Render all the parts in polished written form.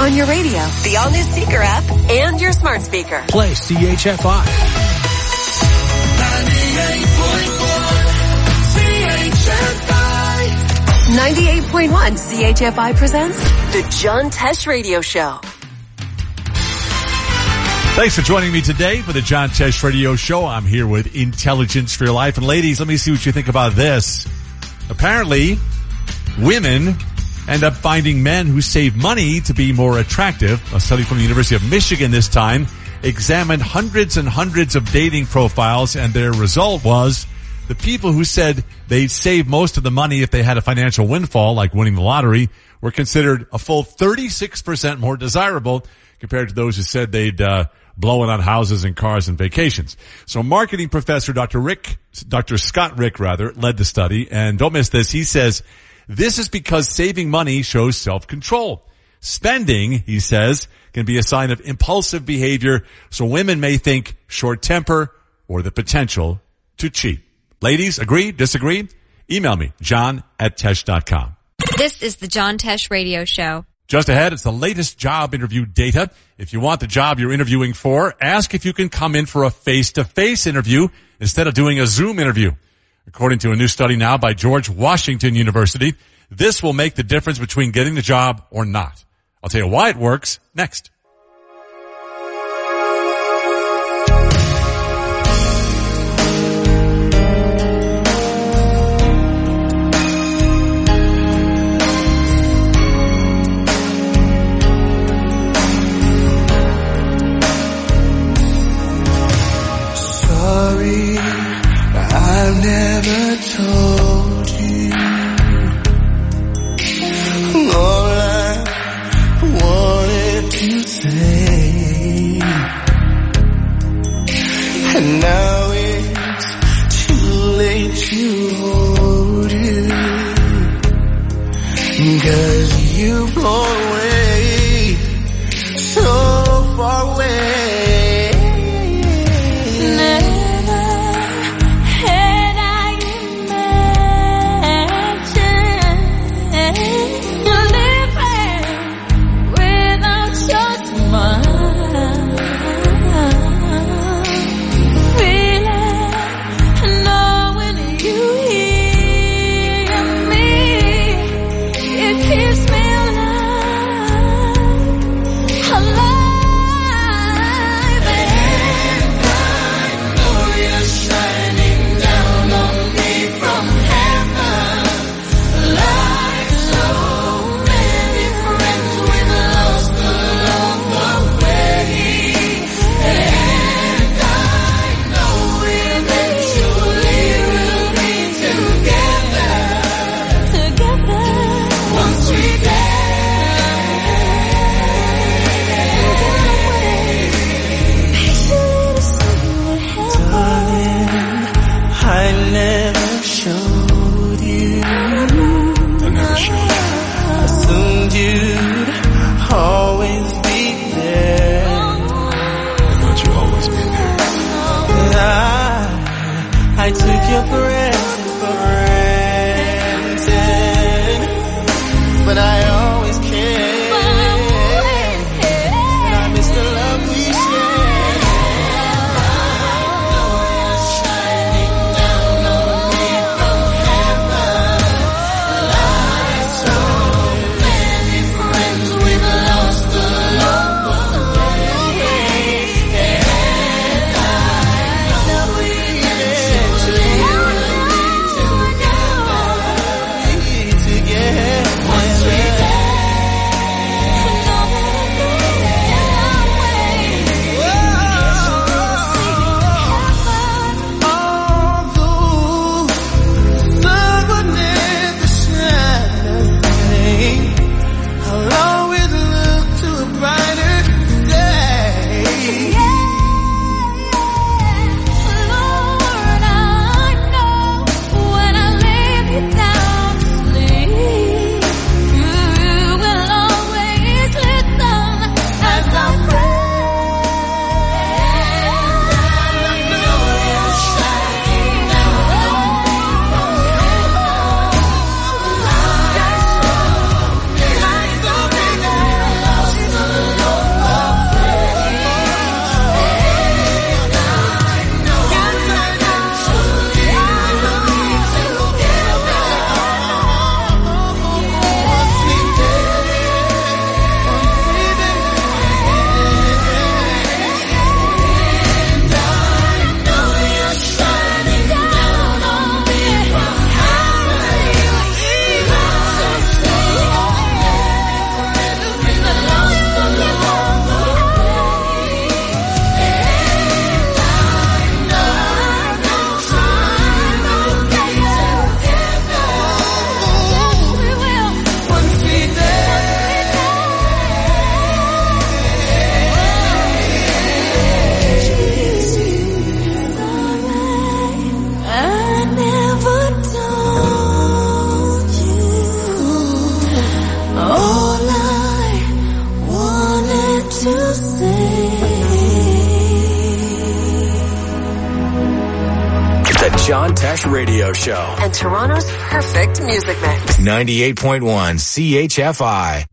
on your radio, the all-new Seeker app, and your smart speaker. Play CHFI. 98.1 CHFI presents The John Tesh Radio Show. Thanks for joining me today for the John Tesh Radio Show. I'm here with Intelligence for Your Life. And ladies, let me see what you think about this. Apparently, women end up finding men who save money to be more attractive. A study from the University of Michigan this time examined hundreds and hundreds of dating profiles, and their result was the people who said they'd save most of the money if they had a financial windfall, like winning the lottery, were considered a full 36% more desirable compared to those who said they'd blow it on houses and cars and vacations. So marketing professor Dr. Scott Rick led the study, and don't miss this. He says, this is because saving money shows self-control. Spending, he says, can be a sign of impulsive behavior, so women may think short temper or the potential to cheat. Ladies, agree, disagree? Email me, john@tesh.com. This is the John Tesh Radio Show. Just ahead, it's the latest job interview data. If you want the job you're interviewing for, ask if you can come in for a face-to-face interview instead of doing a Zoom interview. According to a new study now by George Washington University, this will make the difference between getting the job or not. I'll tell you why it works next. Sorry, I've never told you all I wanted to say, and now it's too late to hold you, 'cause you've gone away, so far away. Tesh Radio Show. And Toronto's perfect music mix. 98.1 CHFI.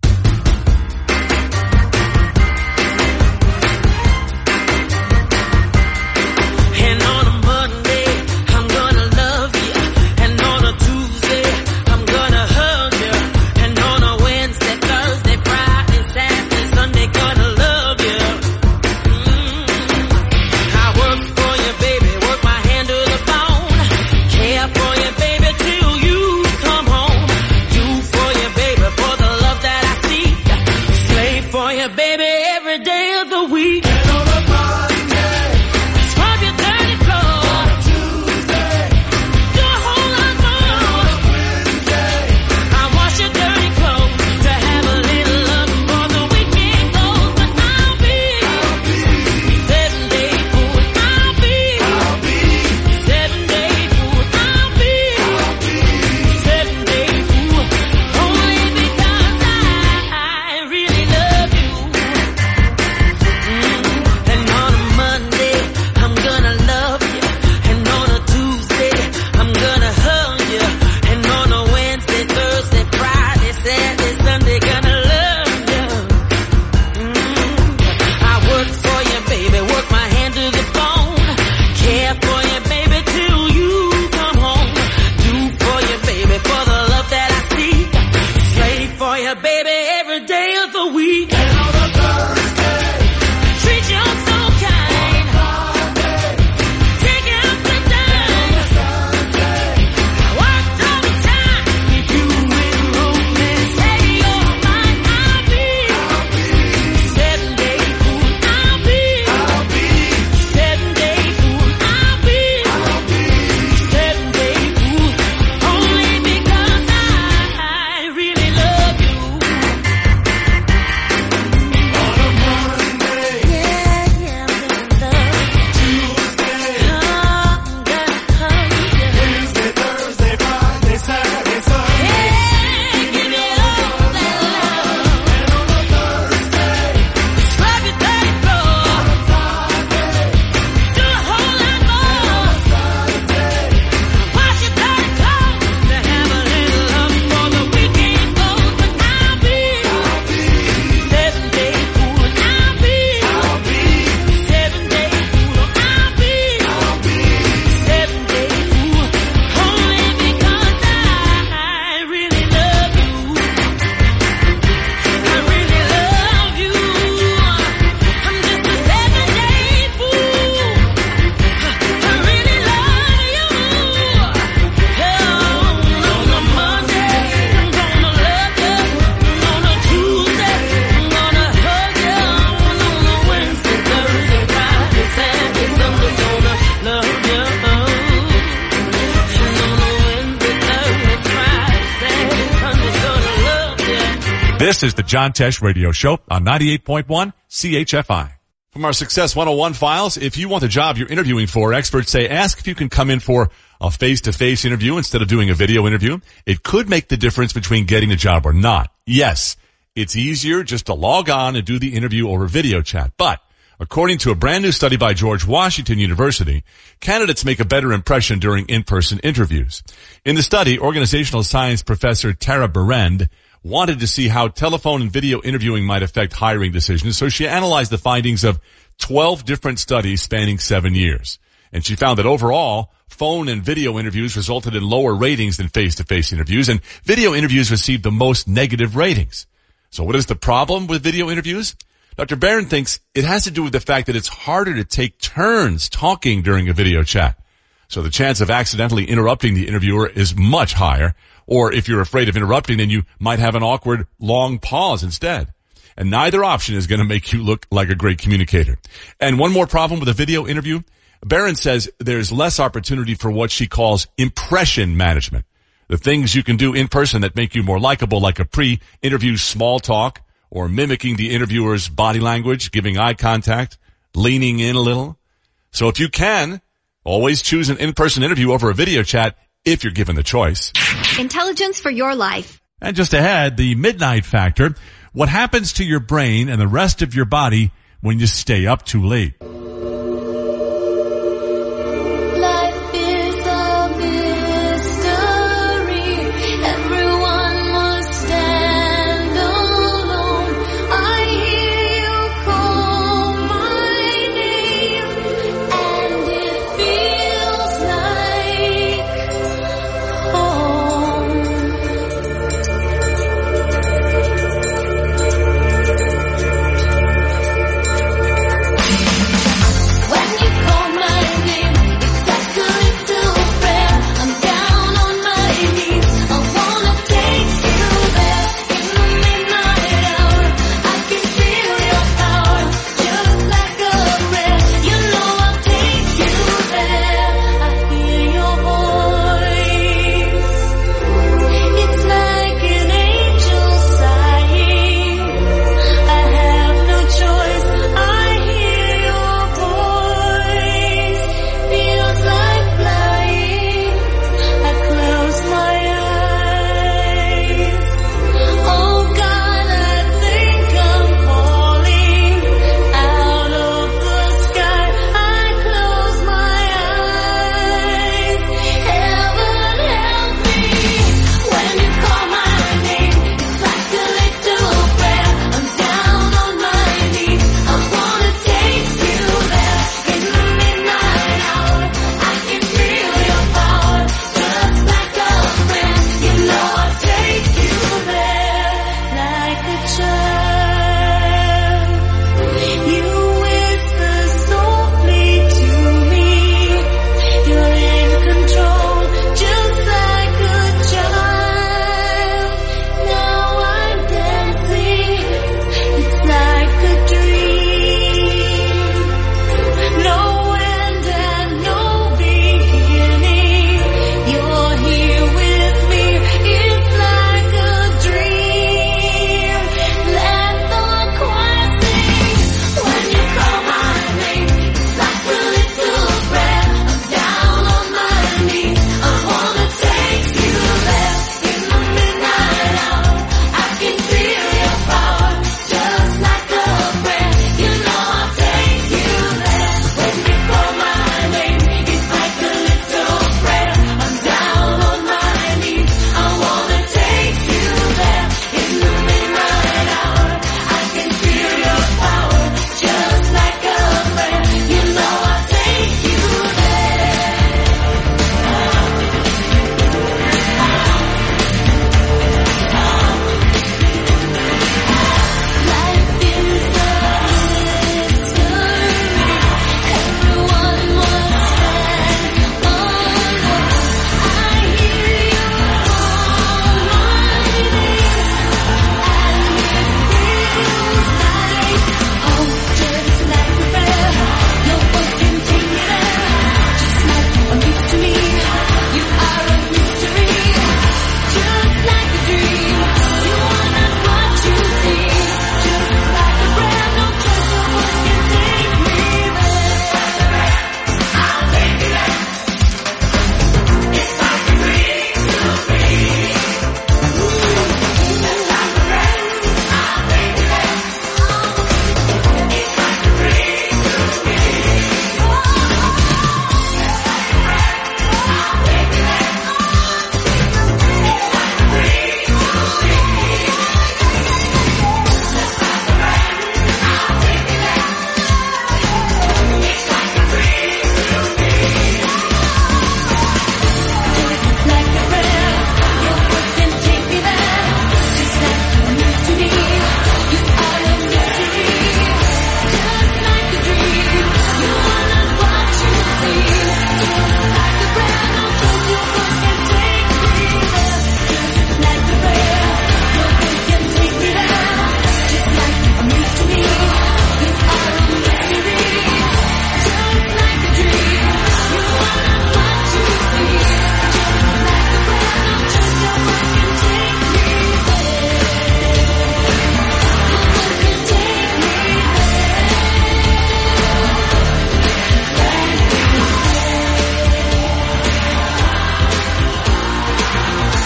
This is the John Tesh Radio Show on 98.1 CHFI. From our Success 101 files, if you want the job you're interviewing for, experts say ask if you can come in for a face-to-face interview instead of doing a video interview. It could make the difference between getting the job or not. Yes, it's easier just to log on and do the interview over video chat. But according to a brand new study by George Washington University, candidates make a better impression during in-person interviews. In the study, organizational science professor Tara Berend wanted to see how telephone and video interviewing might affect hiring decisions, so she analyzed the findings of 12 different studies spanning 7 years. And she found that overall, phone and video interviews resulted in lower ratings than face-to-face interviews, and video interviews received the most negative ratings. So what is the problem with video interviews? Dr. Barron thinks it has to do with the fact that it's harder to take turns talking during a video chat. So the chance of accidentally interrupting the interviewer is much higher. Or if you're afraid of interrupting, then you might have an awkward, long pause instead. And neither option is going to make you look like a great communicator. And one more problem with a video interview. Barron says there's less opportunity for what she calls impression management. The things you can do in person that make you more likable, like a pre-interview small talk, or mimicking the interviewer's body language, giving eye contact, leaning in a little. So if you can, always choose an in-person interview over a video chat if you're given the choice. Intelligence for your life. And just ahead, the midnight factor. What happens to your brain and the rest of your body when you stay up too late? Life is a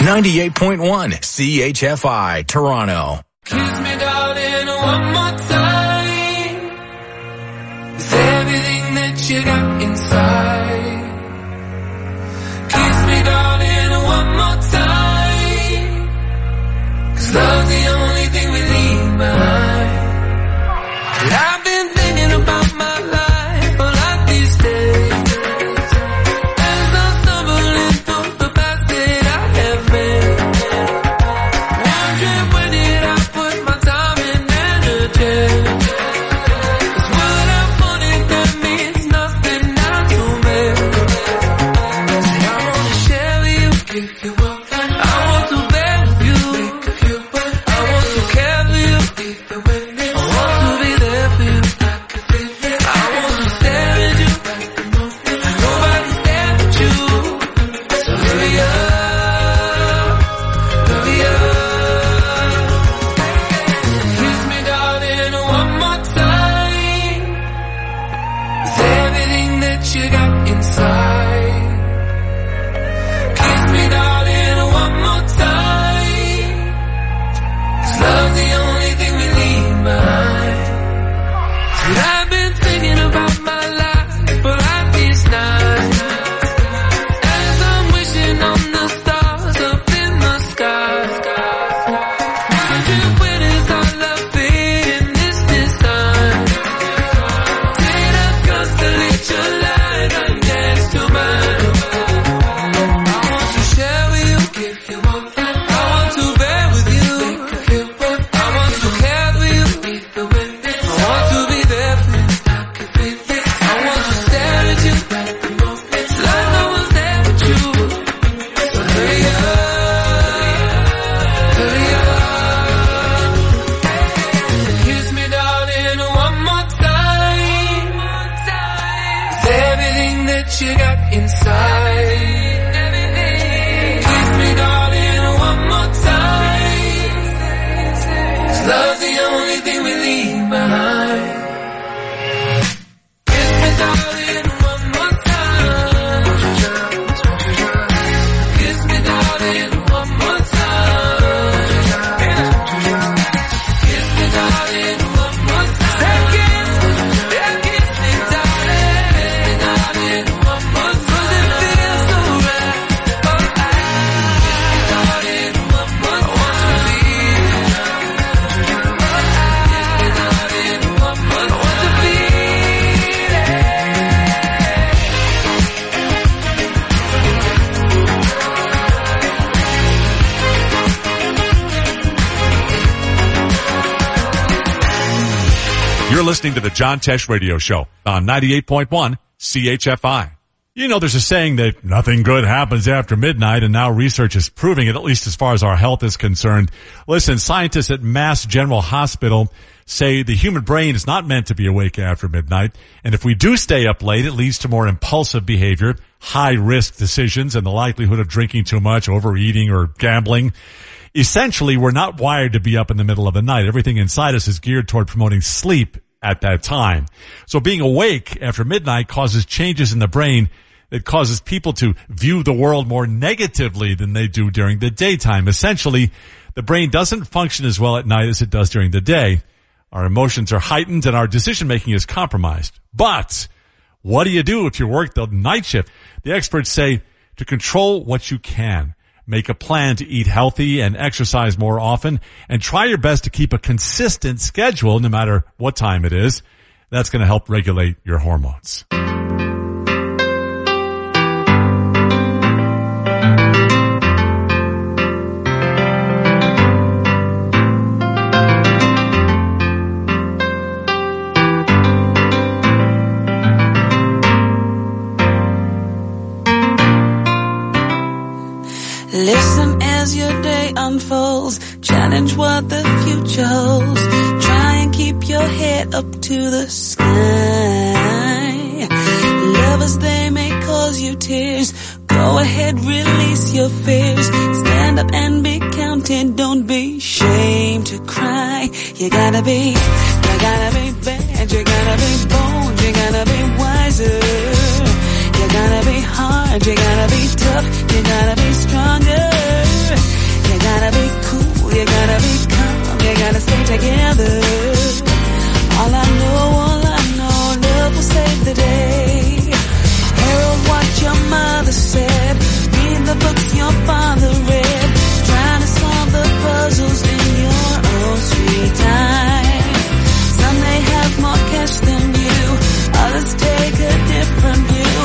98.1 CHFI, Toronto. Kiss me, darling, one more time. It's everything that you got inside. Kiss me, darling, one more time. 'Cause love's the only thing we leave behind. And I've been thinking about my life a lot these days. As I'm stumbling through the path that I have been. Wondering where did I put my time and energy. 'Cause what I wanted that means nothing now to me. See, I want to share with you if you want. I want to bear with you if you want. I want to care for you if you want. I want to be there for you. I want to stare at you. Nobody's there but you. So hurry up, hurry up. Kiss me, darling, one more time. It's everything that you got inside. Kiss me, darling, one more time. 'Cause love's the only thing we leave behind. And I've been thinking about my life for like these nights. As I'm wishing on the stars up in the sky. Wondering where does our love fit in this design? Did I constellation light right next to mine? I want to share with you if you want. I want to bear with you if you want. I want to care for you if you want. I want to be there for you. I want to stare at you like no one's there but you. So hurry up, hurry up. Kiss me, darling, one more time. It's everything that you got inside. Kiss me, darling, one more time. 'Cause love's the only thing we leave behind. Kiss me, darling, one more time. Kiss me, darling, one more time. Kiss me, darling, one more time. Kiss me, darling, one more time. 'Cause it feels so right. Oh, darling, one more time. I want to be. Darling, one more time. I want to be there. You're listening to the John Tesh Radio Show on 98.1 CHFI. You know, there's a saying that nothing good happens after midnight, and now research is proving it, at least as far as our health is concerned. Listen, scientists at Mass General Hospital say the human brain is not meant to be awake after midnight, and if we do stay up late, it leads to more impulsive behavior, high-risk decisions, and the likelihood of drinking too much, overeating, or gambling. Essentially, we're not wired to be up in the middle of the night. Everything inside us is geared toward promoting sleep at that time. So being awake after midnight causes changes in the brain that causes people to view the world more negatively than they do during the daytime. Essentially, the brain doesn't function as well at night as it does during the day. Our emotions are heightened and our decision-making is compromised. But what do you do if you work the night shift? The experts say to control what you can. Make a plan to eat healthy and exercise more often, and try your best to keep a consistent schedule no matter what time it is. That's going to help regulate your hormones. Listen as your day unfolds. Challenge what the future holds. Try and keep your head up to the sky. Lovers, they may cause you tears. Go ahead, release your fears. Stand up and be counted. Don't be ashamed to cry. You gotta be bad. You gotta be bold. You gotta be wiser. You gotta be hard, you gotta be tough, you gotta be stronger. You gotta be cool, you gotta be calm, you gotta stay together. All I know, love will save the day. Harold, what your mother said, read the books your father read, trying to solve the puzzles in your own sweet time. Some may have more cash than you, others take a different view.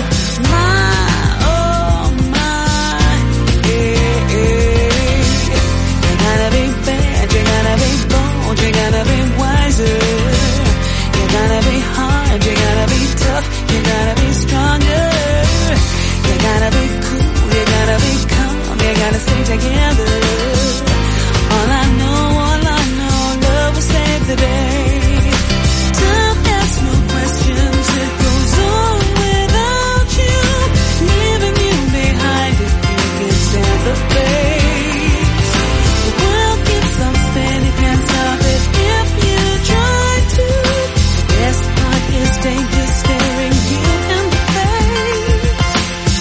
You gotta be bad, you gotta be bold, you gotta be wiser. You gotta be hard, you gotta be tough, you gotta be stronger. You gotta be cool, you gotta be calm, you gotta stay together. All I know, love will save the day. Time asks no questions, it goes on without you, leaving you behind if you can stand the pace. The world keeps on spinning, can't stop it if you try to. The best part is danger staring you in the face.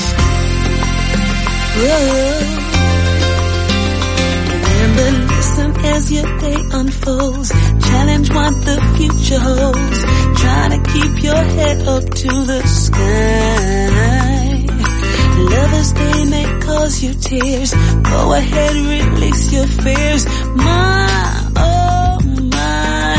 Whoa. Remember, listen as your day unfolds. Challenge what the future holds. Try to keep your head up to the sky. Lovers, they may cause you tears. Go ahead, release your fears. My, oh my,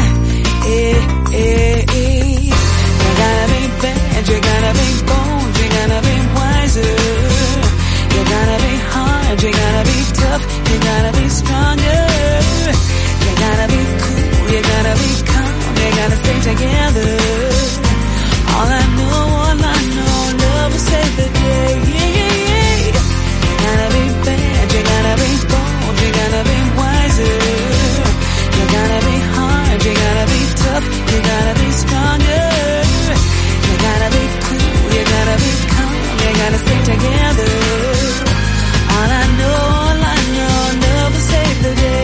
You gotta be bad, you gotta be bold, you gotta be wiser. You gotta be hard, you gotta be tough, you gotta be stronger. You gotta be cool, you gotta be calm, you gotta stay together. All I know, love will save the day. You gotta be bad, you gotta be bold, you gotta be wiser. You gotta be hard, you gotta be tough, you gotta be stronger. You gotta be cool, you gotta be calm, you gotta stay together. All I know, love will save the day.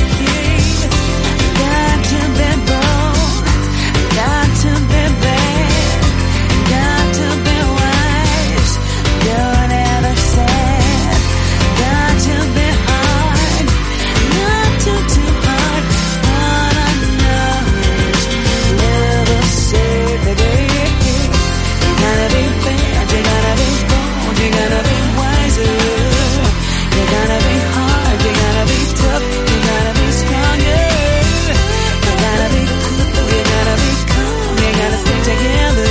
Got to be bold, got to be bad, got to be wise, don't ever sad. Got to be hard, not too hard. All I know is love will save the day. You gotta be bad, you gotta be bold, you gotta be wiser. You gotta be hard, you gotta be tough, you gotta be stronger. You gotta be cool, you gotta be calm, you gotta stay together.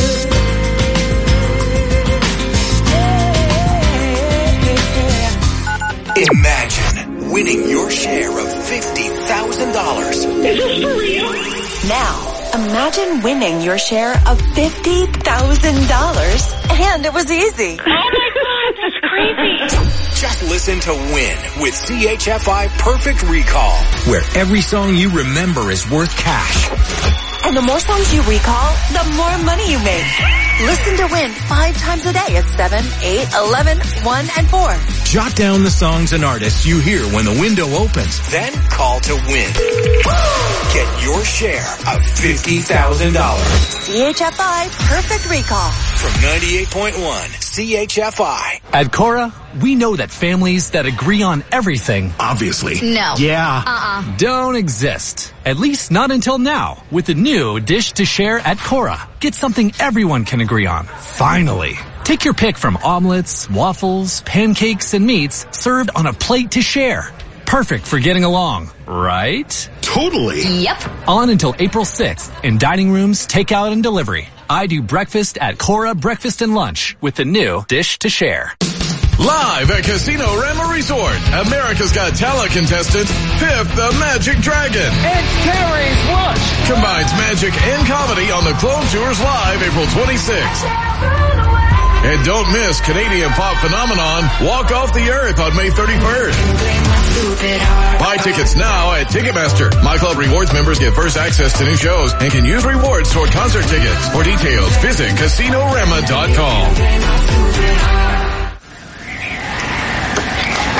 Imagine winning your share of $50,000. Is this for real? Now, imagine winning your share of $50,000. And it was easy. Oh my God, that's crazy. Just listen to Win with CHFI Perfect Recall, where every song you remember is worth cash. And the more songs you recall, the more money you make. Listen to Win 5 times a day at 7, 8, 11, 1, and 4. Jot down the songs and artists you hear when the window opens. Then call to win. Get your share of $50,000. CHFI Perfect Recall. From 98.1 CHFI. At Cora, we know that families that agree on everything Obviously. No. Yeah. don't exist. At least not until now. With the new Dish to Share at Cora. Get something everyone can agree on. Finally. Take your pick from omelets, waffles, pancakes, and meats served on a plate to share. Perfect for getting along, right? Totally. Yep. On until April 6th in dining rooms, takeout, and delivery. I do breakfast at Cora Breakfast and Lunch with the new Dish to Share. Live at Casino Rama Resort, America's Got Talent contestant Pip the Magic Dragon. And Terry's Rush. Combines magic and comedy on the Clone Tours Live April 26th. And don't miss Canadian pop phenomenon Walk Off the Earth on May 31st. Buy tickets now at Ticketmaster. My Club Rewards members get first access to new shows and can use rewards toward concert tickets. For details, visit CasinoRama.com.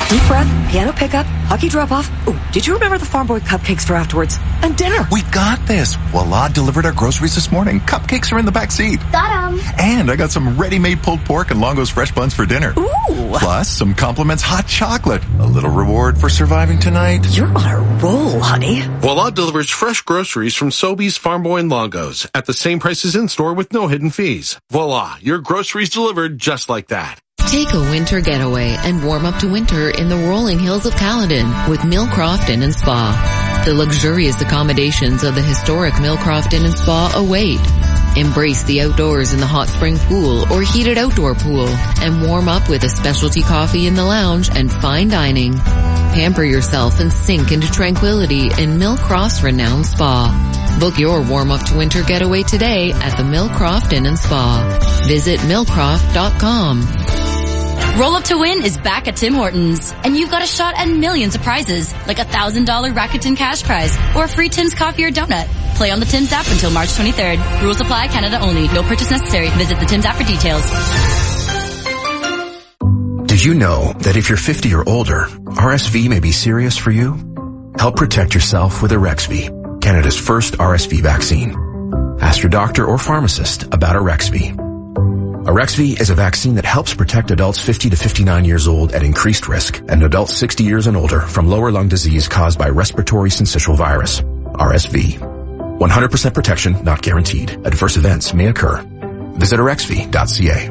Deep breath, piano pickup, hockey drop-off. Ooh, did you remember the Farm Boy cupcakes for afterwards? And dinner. We got this. Voila delivered our groceries this morning. Cupcakes are in the back seat. Got 'em. And I got some ready-made pulled pork and Longo's fresh buns for dinner. Ooh. Plus, some compliments hot chocolate. A little reward for surviving tonight. You're on a roll, honey. Voila delivers fresh groceries from Sobeys, Farm Boy, and Longo's at the same prices in-store with no hidden fees. Voila, your groceries delivered just like that. Take a winter getaway and warm up to winter in the rolling hills of Caledon with Millcroft Inn and Spa. The luxurious accommodations of the historic Millcroft Inn and Spa await. Embrace the outdoors in the hot spring pool or heated outdoor pool and warm up with a specialty coffee in the lounge and fine dining. Pamper yourself and sink into tranquility in Millcroft's renowned spa. Book your warm-up to winter getaway today at the Millcroft Inn and Spa. Visit millcroft.com. Roll Up to Win is back at Tim Hortons. And you've got a shot at millions of prizes, like a $1,000 Rakuten cash prize or a free Tim's coffee or donut. Play on the Tim's app until March 23rd. Rules apply, Canada only. No purchase necessary. Visit the Tim's app for details. Did you know that if you're 50 or older, RSV may be serious for you? Help protect yourself with Arexvy, Canada's first RSV vaccine. Ask your doctor or pharmacist about Arexvy. Arexvy is a vaccine that helps protect adults 50 to 59 years old at increased risk and adults 60 years and older from lower lung disease caused by respiratory syncytial virus, RSV. 100% protection not guaranteed. Adverse events may occur. Visit arexvy.ca.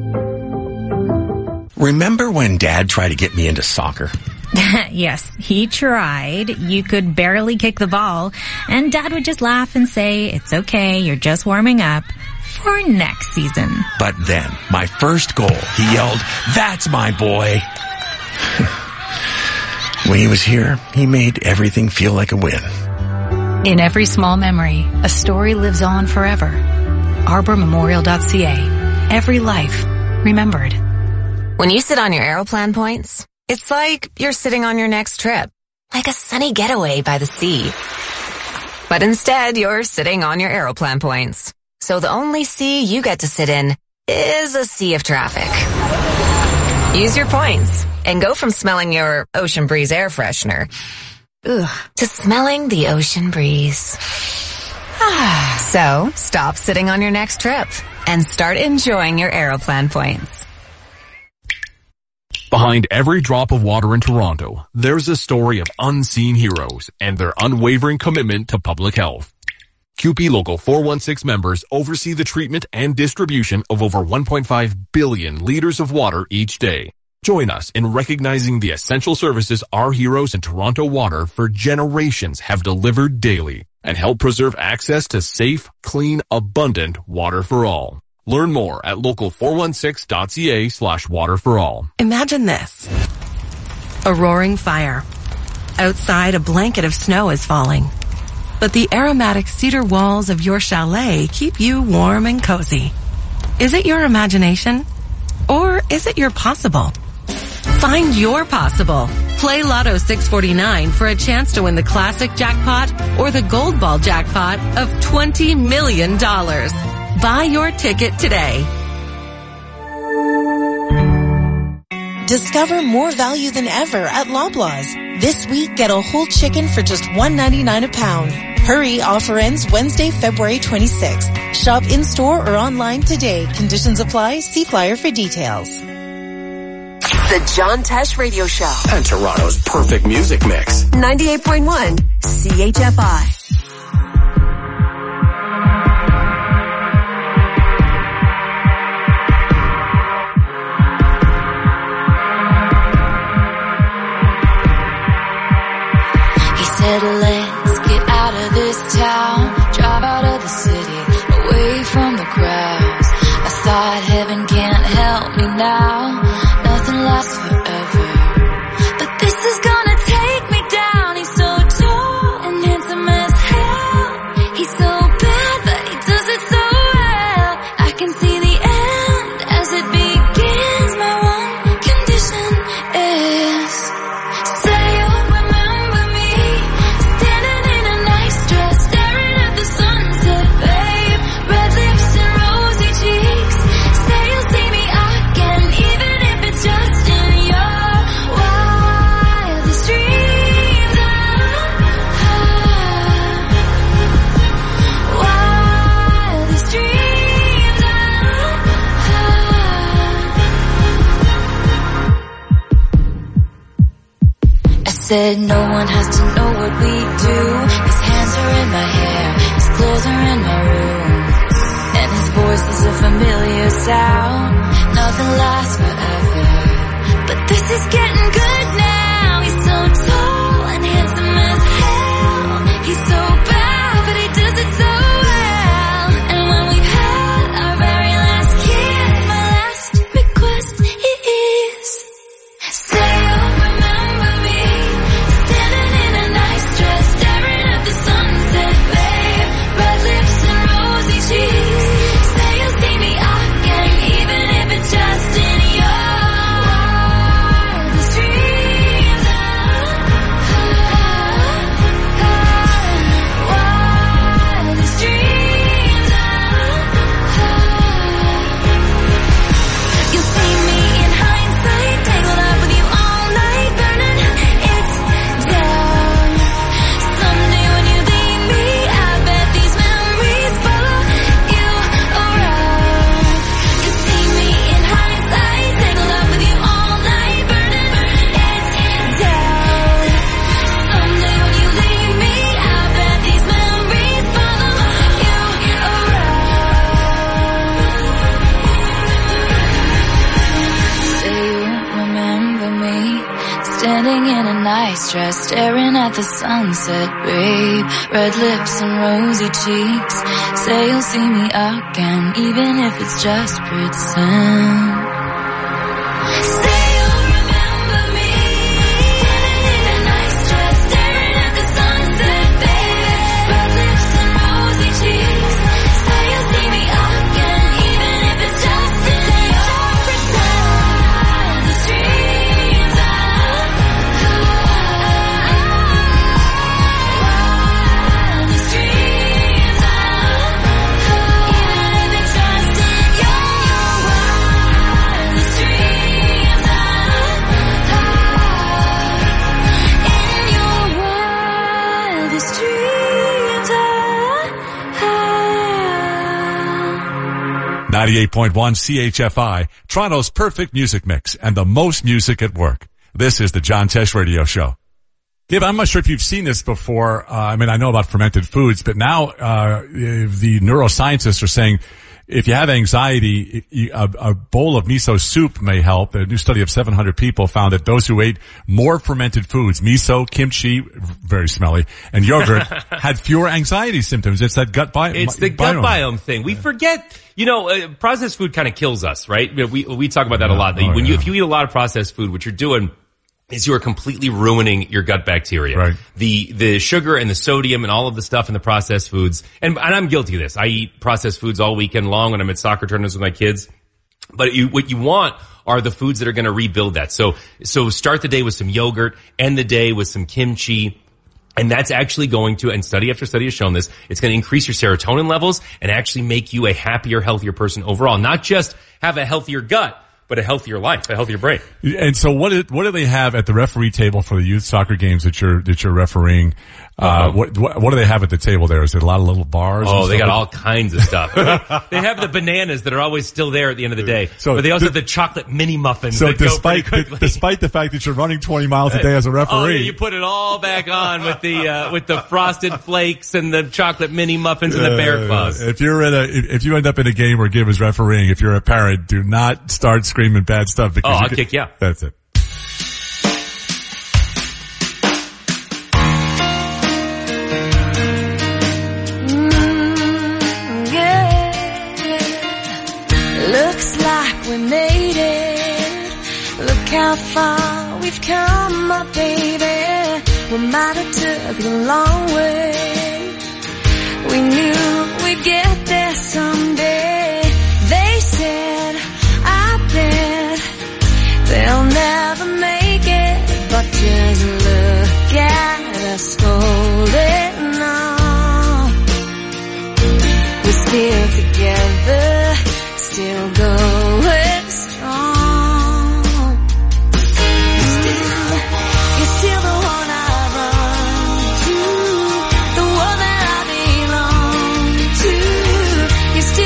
Remember when Dad tried to get me into soccer? Yes, he tried. You could barely kick the ball, and Dad would just laugh and say, "It's okay, you're just warming up for next season." But then, my first goal, he yelled, "That's my boy!" When he was here, he made everything feel like a win. In every small memory, a story lives on forever. ArborMemorial.ca. Every life remembered. When you sit on your Aeroplan points, it's like you're sitting on your next trip, like a sunny getaway by the sea. But instead, you're sitting on your Aeroplan points. So the only sea you get to sit in is a sea of traffic. Use your points and go from smelling your Ocean Breeze air freshener to smelling the ocean breeze. So stop sitting on your next trip and start enjoying your Aeroplan points. Behind every drop of water in Toronto, there's a story of unseen heroes and their unwavering commitment to public health. CUPE Local 416 members oversee the treatment and distribution of over 1.5 billion liters of water each day. Join us in recognizing the essential services our heroes in Toronto Water for generations have delivered daily and help preserve access to safe, clean, abundant water for all. Learn more at local416.ca/waterforall. Imagine this. A roaring fire. Outside, a blanket of snow is falling. But the aromatic cedar walls of your chalet keep you warm and cozy. Is it your imagination? Or is it your possible? Find your possible. Play Lotto 649 for a chance to win the classic jackpot or the gold ball jackpot of $20 million. Buy your ticket today. Discover more value than ever at Loblaws. This week, get a whole chicken for just $1.99 a pound. Hurry, offer ends Wednesday, February 26th. Shop in-store or online today. Conditions apply. See flyer for details. The John Tesh Radio Show. And Toronto's perfect music mix. 98.1 CHFI. Said let's get out of this town, drive out of the city, away from the crowds. I thought heaven can't help me now, nothing lasts forever. But this is gonna take me down. He's so tall and handsome as hell. He's so bad but he does it so well. I can see the end as it begins. My one condition is say you'll remember me. Standing in a nice dress, staring at the sunset, babe. Red lips and rosy cheeks. Say you'll see me again, even said no one has to know what we do. His hands are in my hair, his clothes are in my room, and his voice is a familiar sound. Nothing lasts forever, but this is getting good now. He's so tall and handsome as hell. He's so bad, but he does it so well. And when we've had our very last kiss, my last request is, say you'll remember me, standing in a nice dress, staring at the sunset, babe. Red lips and rosy cheeks. Say you'll see me again, even if it's just in your wildest dreams. Wildest dreams. You'll see me in hindsight, tangled up with you all night, burning it's down. Someday when you leave me, I bet these memories follow you around. You'll see me in hindsight, tangled up with you all night, burning it's down. Someday when you leave me, I bet these memories follow you around. Say you remember me, standing in a nice dress, staring at the sunset, babe. Red lips and rosy cheeks. Say you'll see me again, even if it's just pretend. Say you'll remember me, standing in a nice dress, staring at the sunset, baby. Red lips and rosy cheeks. Say you'll see me again, even if it's just in your wildest dreams. Wildest dreams. Even if it's just in your wildest dreams. In your wildest dreams. 98.1 CHFI, Toronto's perfect music mix and the most music at work. This is the John Tesh Radio Show. Yeah, but I'm not sure if you've seen this before. I mean, I know about fermented foods, but now the neuroscientists are saying if you have anxiety, a bowl of miso soup may help. A new study of 700 people found that those who ate more fermented foods, miso, kimchi, very smelly, and yogurt, had fewer anxiety symptoms. It's that gut biome. It's the gut biome thing. We forget, processed food kind of kills us, right? We talk about that a lot. If you eat a lot of processed food, what you're doing is you are completely ruining your gut bacteria. Right. The sugar and the sodium and all of the stuff in the processed foods, and I'm guilty of this. I eat processed foods all weekend long when I'm at soccer tournaments with my kids. But what you want are the foods that are going to rebuild that. So start the day with some yogurt, end the day with some kimchi. And that's actually going to, and study after study has shown this, it's going to increase your serotonin levels and actually make you a happier, healthier person overall. Not just have a healthier gut, but a healthier life, a healthier brain. And so what do they have at the referee table for the youth soccer games that you're refereeing? What do they have at the table there? Is it a lot of little bars? Oh, they got all kinds of stuff. They have the bananas that are always still there at the end of the day. But they also have the chocolate mini muffins that go pretty quickly. Despite the fact that you're running 20 miles a day as a referee. Oh, yeah, you put it all back on with the frosted flakes and the chocolate mini muffins and the bear claws. If you end up in a game where Gib is refereeing, if you're a parent, do not start screaming bad stuff because I'll kick you out. That's it. Looks like we made it. Look how far we've come, my baby. We might have took the long way. We knew we'd get there someday. They said, I bet they'll never make it. But just look at us holding on. We're still together, still going strong. You're still the one I run to, the one that I belong to. You're still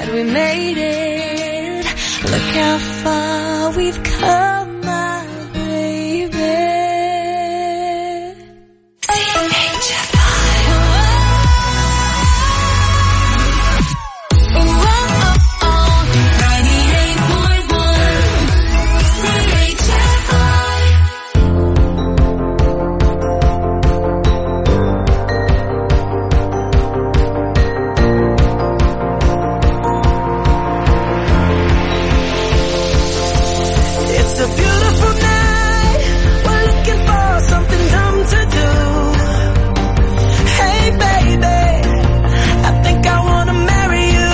we made it. Look how far we've come, my baby. It's a beautiful night. We're looking for something dumb to do. Hey baby, I think I wanna marry you.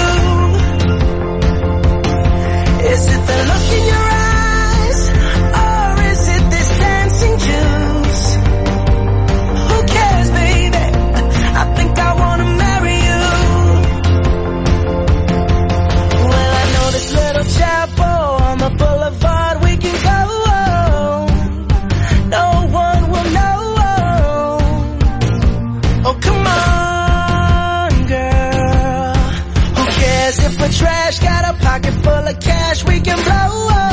Is it the look in your eyes, or is it this dancing juice? Who cares, baby? I think I wanna marry you. Well, I know this little chapel on the boulevard we can go. No one will know. Oh, come on, girl. Who cares if we're trash? Got a pocket full of cash we can blow.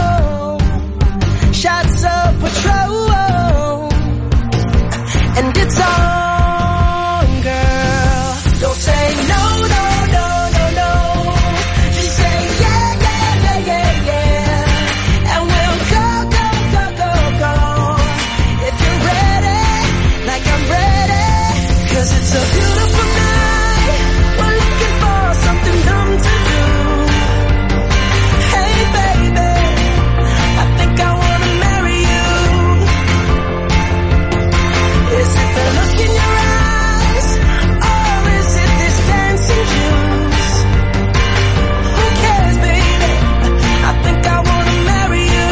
Shots of Patrol. And it's on, girl. Don't say no, no, no, no, no. Just say yeah, yeah, yeah, yeah, yeah. And we'll go, go, go, go, go. If you're ready, like I'm ready. 'Cause it's a beautiful night. We're looking for something dumb to do. Hey baby, I think I wanna marry you. Is it the look in your eyes, or is it this dancing juice? Who cares, baby? I think I wanna marry you.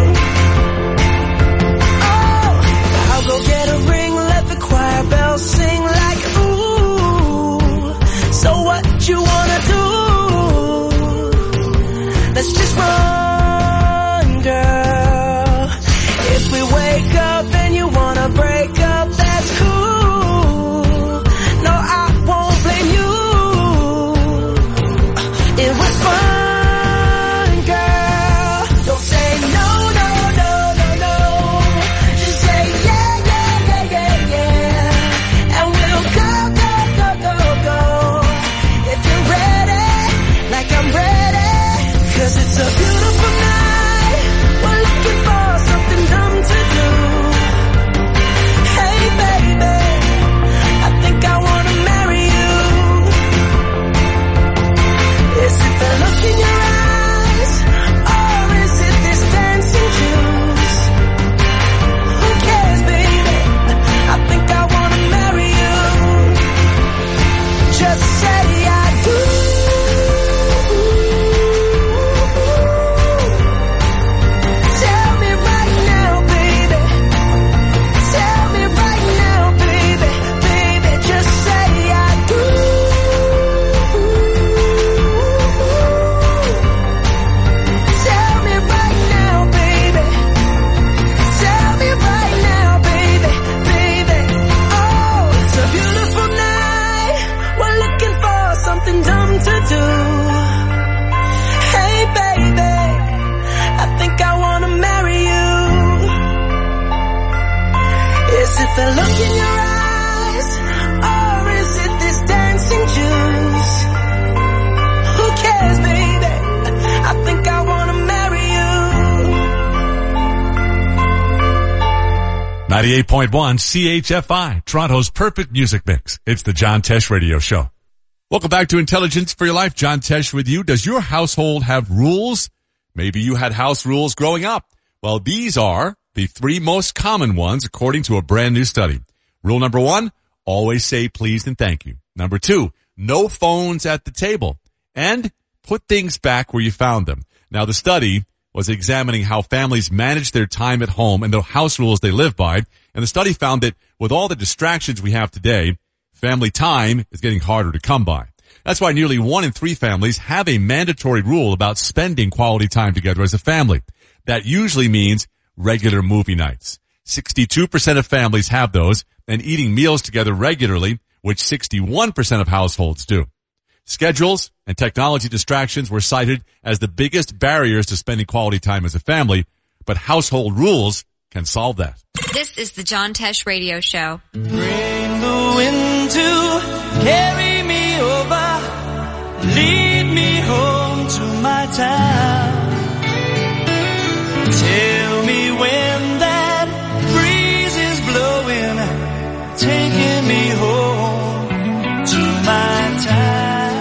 Oh, I'll go get a ring, let the choir bells sing like ooh. So what you wanna do? Let's just run, girl. If we wake up and you wanna break up, that's cool. No, I won't blame you. It was fun, girl. Don't say no, no, no, no, no. Just say yeah, yeah, yeah, yeah, yeah. And we'll go, go, go, go, go. If you're ready, like I'm ready. 'Cause it's a beautiful night. We're looking for something dumb to do. Hey baby, I think I wanna marry you. Is it the look in your eyes, or is it this dancing juice? Who cares, baby? I think I wanna marry you. Just say I do. Tell me right now, baby. Tell me right now, baby. Baby, just say I do. Tell me right now, baby. Tell me right now, baby. Baby, oh, it's a beautiful night. We're looking for something dumb to do. Hey baby, I think I wanna marry you. Is it the look in your eyes, or is it this dancing juice? Who cares, baby? I think I wanna marry you. 98.1 CHFI, Toronto's perfect music mix. It's the John Tesh Radio Show. Welcome back to Intelligence for Your Life. John Tesh with you. Does your household have rules? Maybe you had house rules growing up. Well, these are the 3 most common ones according to a brand new study. Rule number 1, always say please and thank you. Number 2, no phones at the table. And put things back where you found them. Now, the study was examining how families manage their time at home and the house rules they live by. And the study found that with all the distractions we have today, family time is getting harder to come by. That's why nearly 1 in 3 families have a mandatory rule about spending quality time together as a family. That usually means regular movie nights. 62% of families have those, and eating meals together regularly, which 61% of households do. Schedules and technology distractions were cited as the biggest barriers to spending quality time as a family, but household rules can solve that. This is the John Tesh Radio Show. Bring the wind to carry me over, lead me home to my town. Tell me when that breeze is blowing, taking me home to my town.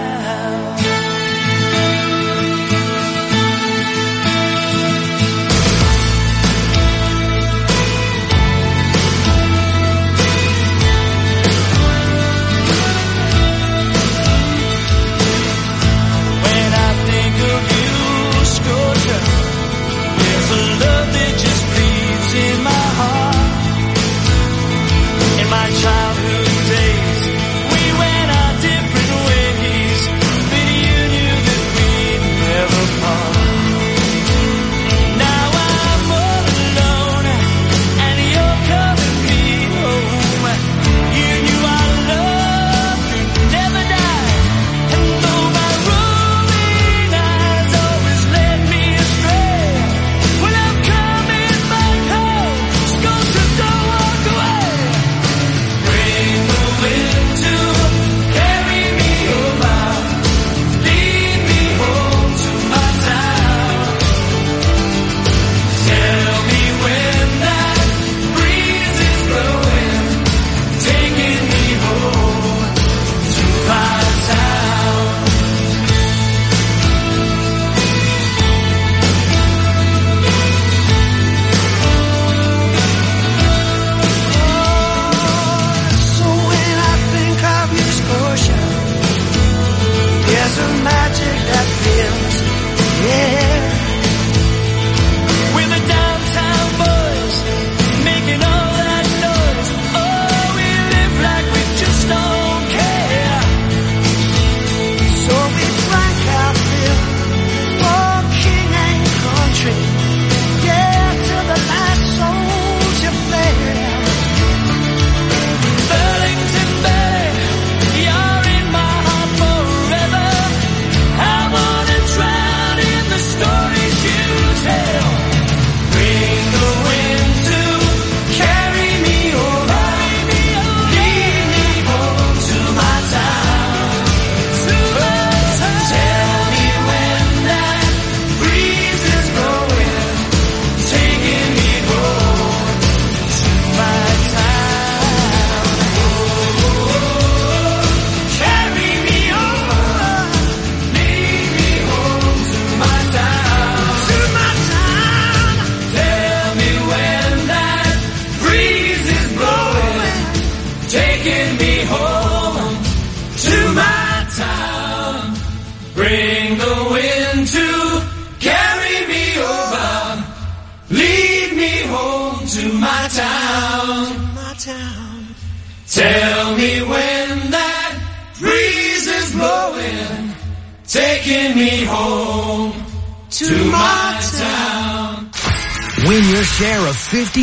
Tell me when that breeze is blowing, taking me home to my town. Win your share of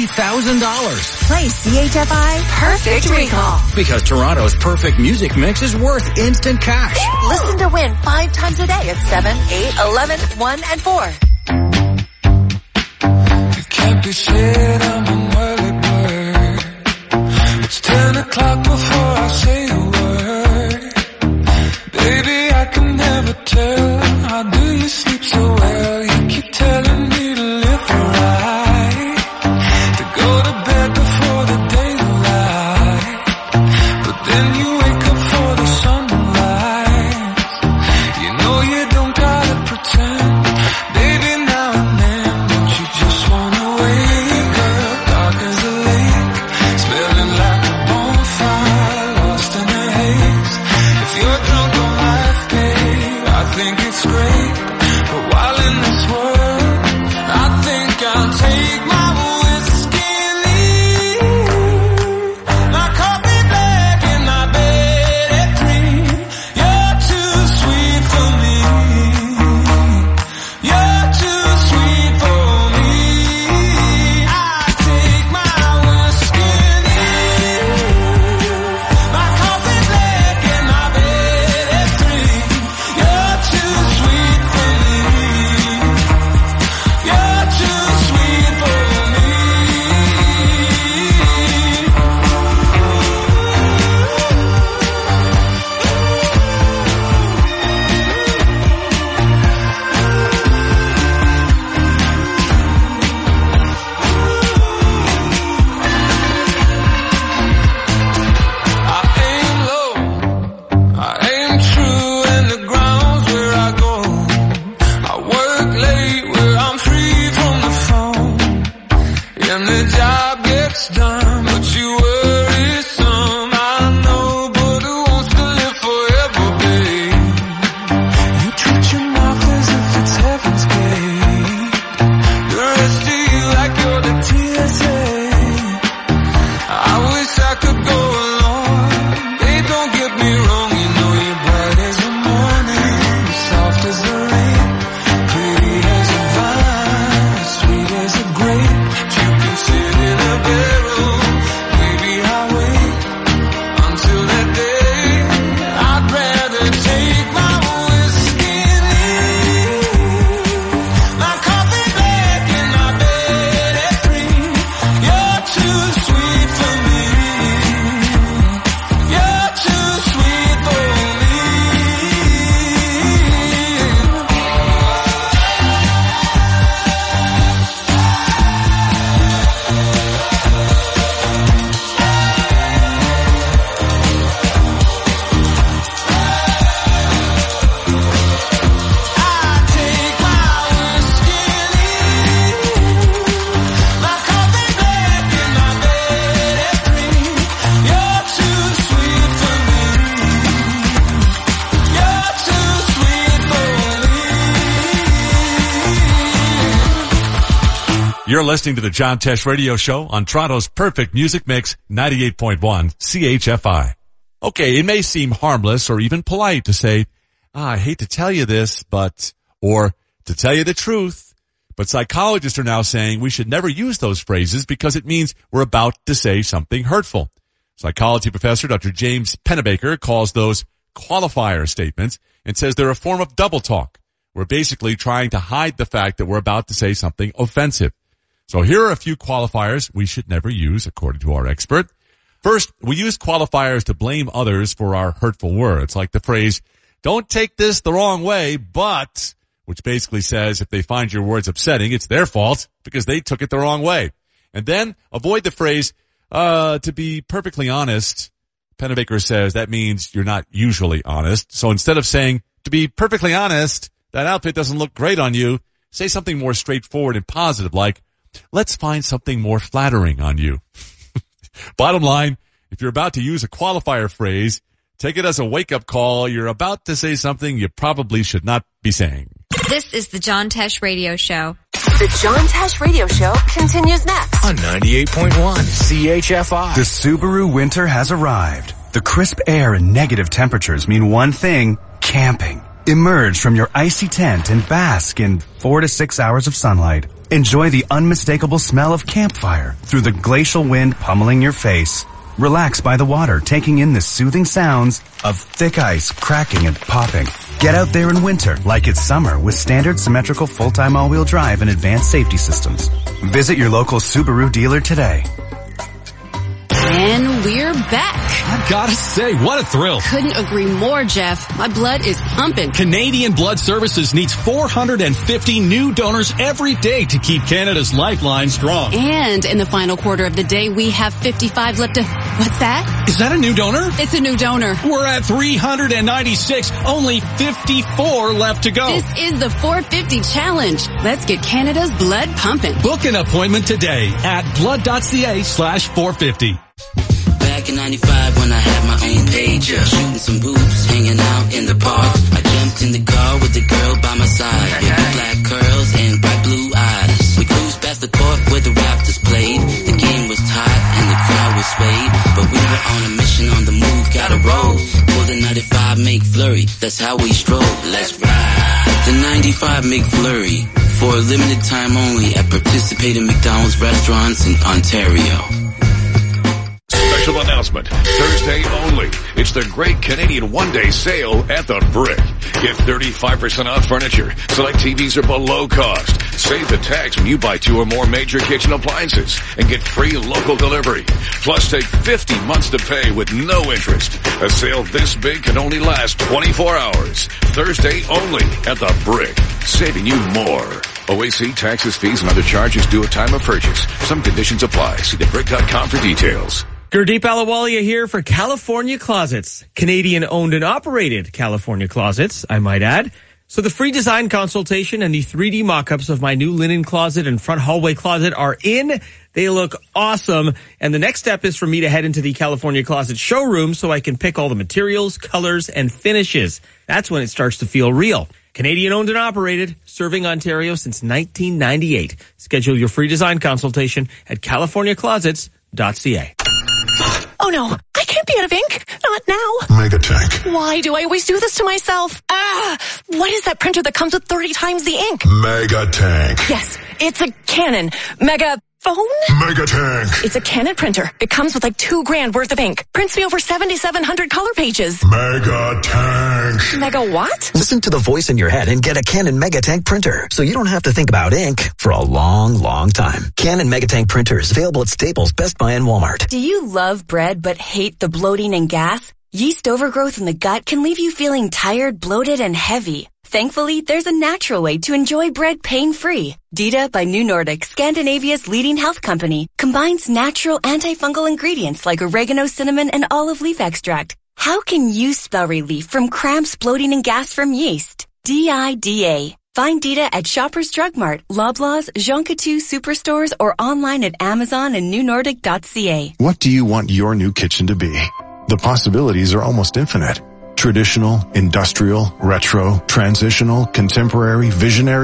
$50,000. Play CHFI Perfect Recall. Because Toronto's perfect music mix is worth instant cash. Listen to win 5 times a day at 7, 8, 11, 1, and 4. It can't be said I'm an early bird. It's 10 o'clock before I say a word. Baby, I can never tell. How do you sleep so well? You keep telling me to live right, to go to bed before the daylight. But then you wake up for the sunlight. You know you don't gotta pretend. Baby, now and then, don't you just wanna wake up dark as a lake, smelling like a bonfire, lost in a haze. If you're drunk on life, babe, I think it's great. But while in this world, I think I'll take my whiskey and leave. My coffee black and my bed at 3. You're too sweet for me. You're too sweet for me. I take my whiskey and leave. My coffee black and my bed at 3. You're listening to the John Tesh Radio Show on Toronto's perfect music mix, 98.1 CHFI. Okay, it may seem harmless or even polite to say, I hate to tell you this, but, or to tell you the truth, but psychologists are now saying we should never use those phrases because it means we're about to say something hurtful. Psychology professor Dr. James Pennebaker calls those qualifier statements and says they're a form of double talk. We're basically trying to hide the fact that we're about to say something offensive. So here are a few qualifiers we should never use, according to our expert. First, we use qualifiers to blame others for our hurtful words, like the phrase, don't take this the wrong way, but, which basically says if they find your words upsetting, it's their fault because they took it the wrong way. And then avoid the phrase, to be perfectly honest. Pennebaker says that means you're not usually honest. So instead of saying, to be perfectly honest, that outfit doesn't look great on you, say something more straightforward and positive like, let's find something more flattering on you. Bottom line, if you're about to use a qualifier phrase, take it as a wake-up call. You're about to say something you probably should not be saying. This is the John Tesh Radio Show. The John Tesh Radio Show continues next. On 98.1 CHFI. The Subaru winter has arrived. The crisp air and negative temperatures mean one thing, camping. Emerge from your icy tent and bask in 4 to 6 hours of sunlight. Enjoy the unmistakable smell of campfire through the glacial wind pummeling your face. Relax by the water, taking in the soothing sounds of thick ice cracking and popping. Get out there in winter like it's summer with standard symmetrical full-time all-wheel drive and advanced safety systems. Visit your local Subaru dealer today. And we're back. I've got to say, what a thrill. Couldn't agree more, Jeff. My blood is pumping. Canadian Blood Services needs 450 new donors every day to keep Canada's lifeline strong. And in the final quarter of the day, we have 55 left to... What's that? Is that a new donor? It's a new donor. We're at 396. Only 54 left to go. This is the 450 challenge. Let's get Canada's blood pumping. Book an appointment today at blood.ca/450. Back in 95 when I had my own pager, shooting some boots, hanging out in the park. I jumped in the car with the girl by my side, with the black curls and bright blue eyes. We cruised past the court where the Raptors played. The game was tight and the crowd was swayed, but we were on a mission, on the move, gotta roll. For the 95 McFlurry, that's how we stroll. Let's ride. The 95 McFlurry, for a limited time only at participating McDonald's restaurants in Ontario. Special announcement. Thursday only. It's the Great Canadian One-Day Sale at the Brick. Get 35% off furniture. Select TVs are below cost. Save the tax when you buy 2 or more major kitchen appliances and get free local delivery. Plus take 50 months to pay with no interest. A sale this big can only last 24 hours. Thursday only at the Brick. Saving you more. OAC, taxes, fees, and other charges due at time of purchase. Some conditions apply. See thebrick.com for details. Gurdeep Ahluwalia here for California Closets. Canadian owned and operated California Closets, I might add. So the free design consultation and the 3D mock-ups of my new linen closet and front hallway closet are in. They look awesome. And the next step is for me to head into the California Closet showroom so I can pick all the materials, colors, and finishes. That's when it starts to feel real. Canadian owned and operated, serving Ontario since 1998. Schedule your free design consultation at californiaclosets.ca. Oh no, I can't be out of ink. Not now. Megatank. Why do I always do this to myself? What is that printer that comes with 30 times the ink? Megatank. Yes, it's a Canon Megaphone? Megatank. It's a Canon printer. It comes with like $2,000 worth of ink. Prints me over 7,700 color pages. Megatank. Mega what? Listen to the voice in your head and get a Canon Megatank printer so you don't have to think about ink for a long, long time. Canon Megatank printers available at Staples, Best Buy, and Walmart. Do you love bread but hate the bloating and gas? Yeast overgrowth in the gut can leave you feeling tired, bloated, and heavy. Thankfully, there's a natural way to enjoy bread pain-free. Dita by New Nordic, Scandinavia's leading health company, combines natural antifungal ingredients like oregano, cinnamon, and olive leaf extract. How can you spell relief from cramps, bloating, and gas from yeast? DIDA. Find Dita at Shoppers Drug Mart, Loblaws, Jean Coutu Superstores, or online at Amazon and newnordic.ca. What do you want your new kitchen to be? The possibilities are almost infinite. Traditional, industrial, retro, transitional, contemporary, visionary.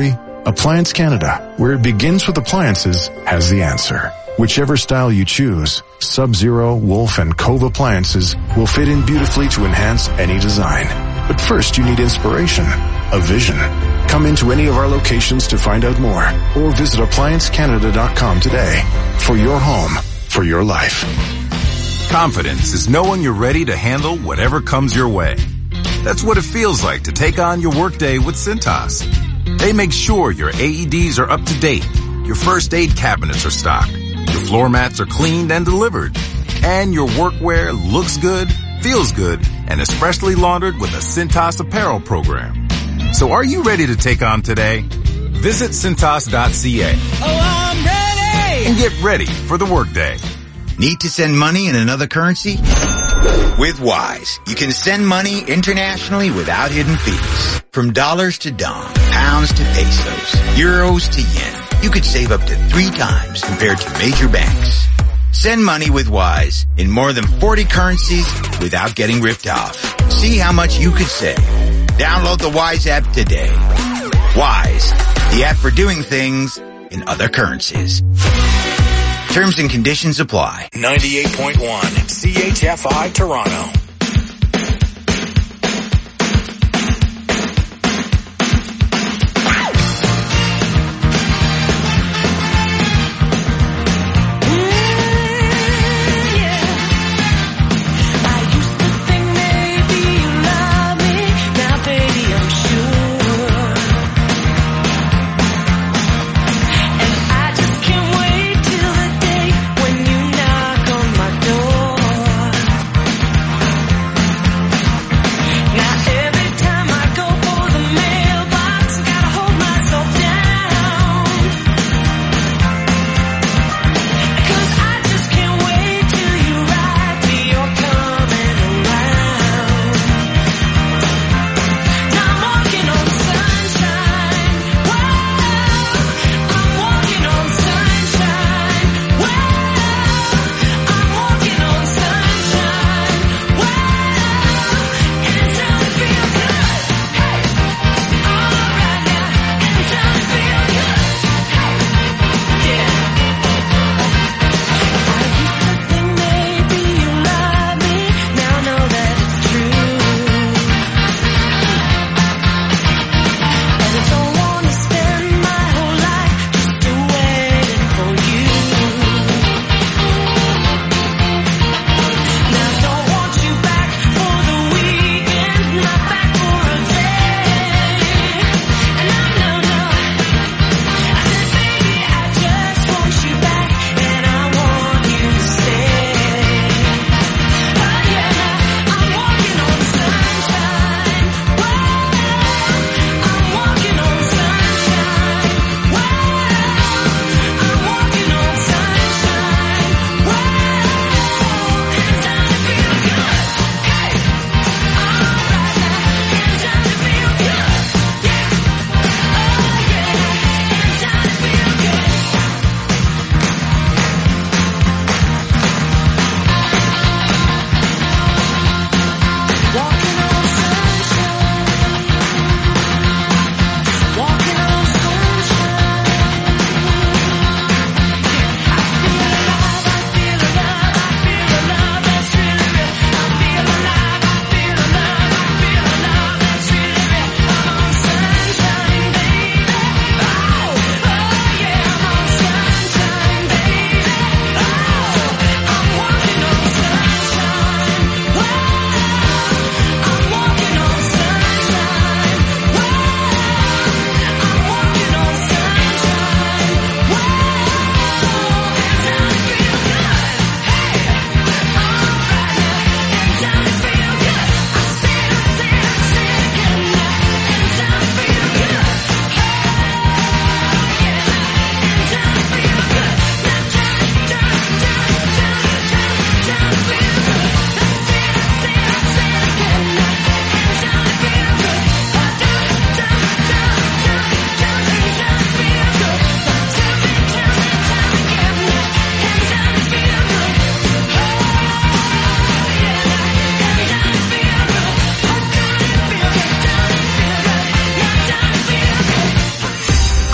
Appliance Canada, where it begins with appliances, has the answer. Whichever style you choose, Sub-Zero, Wolf, and Cove appliances will fit in beautifully to enhance any design. But first you need inspiration, a vision. Come into any of our locations to find out more, or visit appliancecanada.com today. For your home, for your life. Confidence is knowing you're ready to handle whatever comes your way. That's what it feels like to take on your workday with Cintas. They make sure your AEDs are up to date, your first aid cabinets are stocked, your floor mats are cleaned and delivered, and your workwear looks good, feels good, and is freshly laundered with a Cintas apparel program. So are you ready to take on today? Visit Cintas.ca. Oh, I'm ready! And get ready for the workday. Need to send money in another currency? With Wise, you can send money internationally without hidden fees. From dollars to dong, pounds to pesos, euros to yen, you could save up to 3 times compared to major banks. Send money with Wise in more than 40 currencies without getting ripped off. See how much you could save. Download the Wise app today. Wise, the app for doing things in other currencies. Terms and conditions apply. 98.1 CHFI Toronto.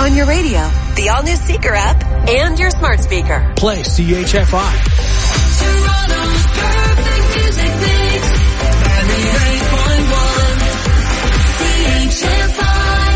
on your radio, the all-new Seeker app, and your smart speaker. Play CHFI. Toronto's perfect music mix. 98.1 CHFI.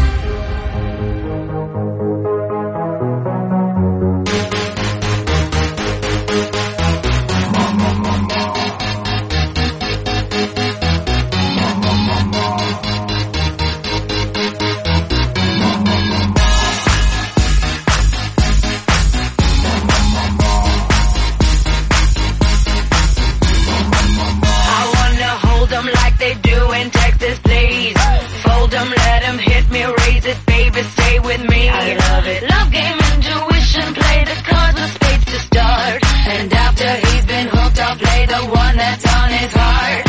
They do in Texas, please. Fold them, let them hit me, raise it, baby, stay with me. I love it. Love game, intuition, play the cards with spades to start. And after he's been hooked, I'll play the one that's on his heart.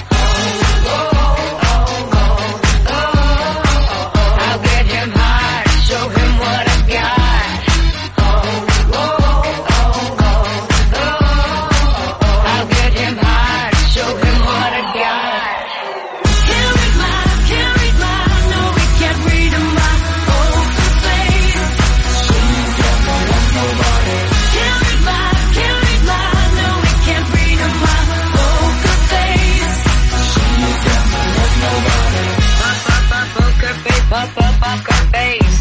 I'll get him hard, show him what I got. I'll get him hard, show him what I got. Poker face.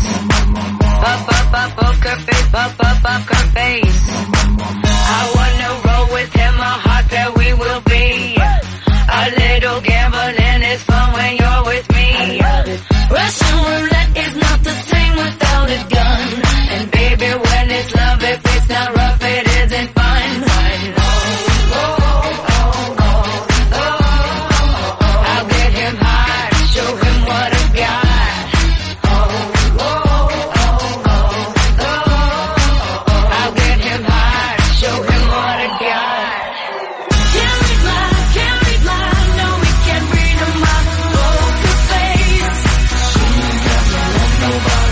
Poker face. I wanna roll with him, a hot pair we will be. A little gambling is fun when you're with me. Russian roulette.